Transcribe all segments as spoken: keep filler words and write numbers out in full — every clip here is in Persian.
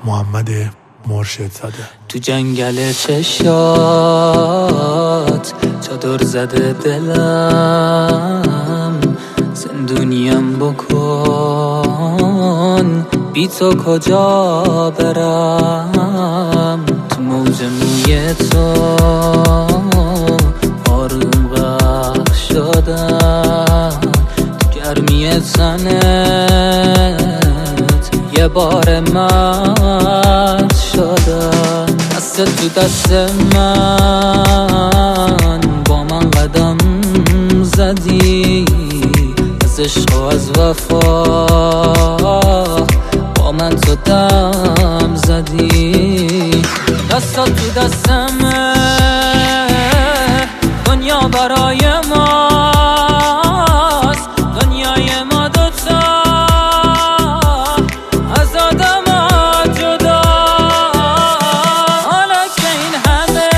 محمد مرشد زاده. تو جنگل چشات چادر زده دلم، زندونیم بکن بی تو کجا برم. تو موج موی تو آروم غرق شدم، تو گرمی تنت یه بار مرد شدم. دست تو دست من با من قدم زدی، از عشق و از وفا با من تو دم زدی. دستات تو دست من دنیا برای ماست، دنیای ما دوتا از آدم جدا. حالا که این همه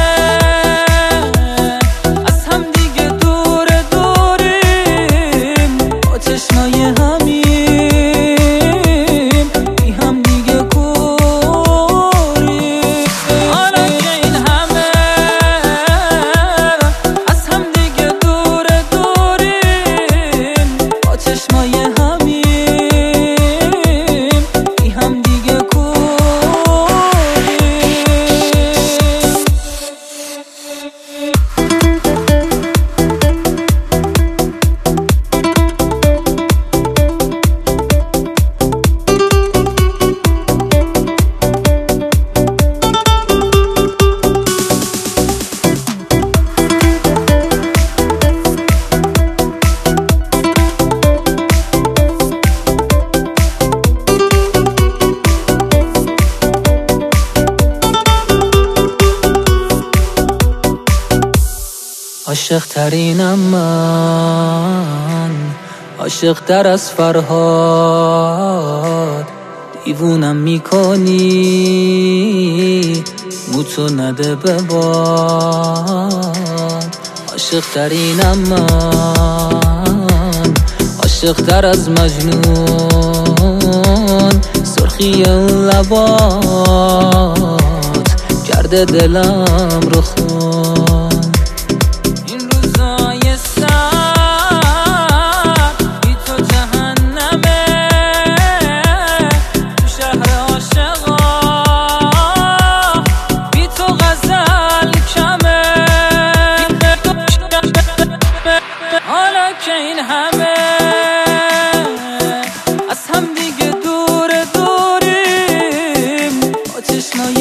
از هم دیگه دور دوریم، با چشمای همیم بی هم دیگه کوریم. حالا که این همه از هم دیگه دور دوریم، با چشمای همیم بی هم دیگه کوریم. عاشق ترینم من، عاشق تر از فرهاد. دیوونم میکنی موتو نده به باد. عاشق ترینم من، عاشق تر از مجنون. سرخی اون لبات کرده دلم رو خون. که این همه از هم دیگه دور دوریم، با چشمای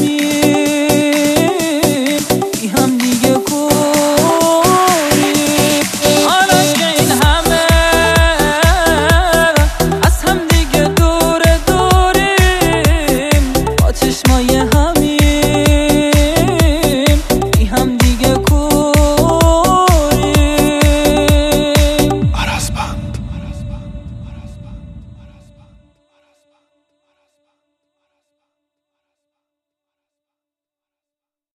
همیم بی هم دیگه کوریم. حالا که این همه از هم دیگه دور دوریم، با چشمای همیم